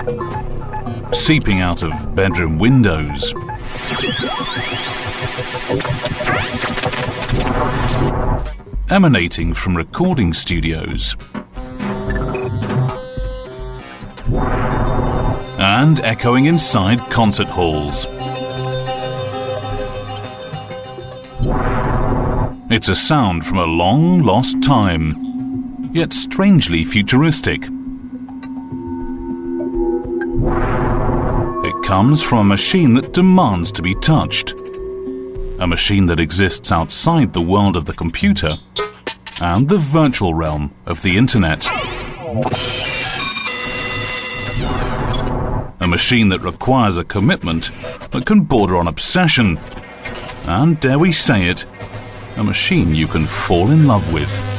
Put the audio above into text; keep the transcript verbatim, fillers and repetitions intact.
seeping out of bedroom windows, emanating from recording studios, and echoing inside concert halls. It's a sound from a long-lost time, yet strangely futuristic. It comes from a machine that demands to be touched, a machine that exists outside the world of the computer and the virtual realm of the internet. A machine that requires a commitment that can border on obsession, and dare we say it, a machine you can fall in love with.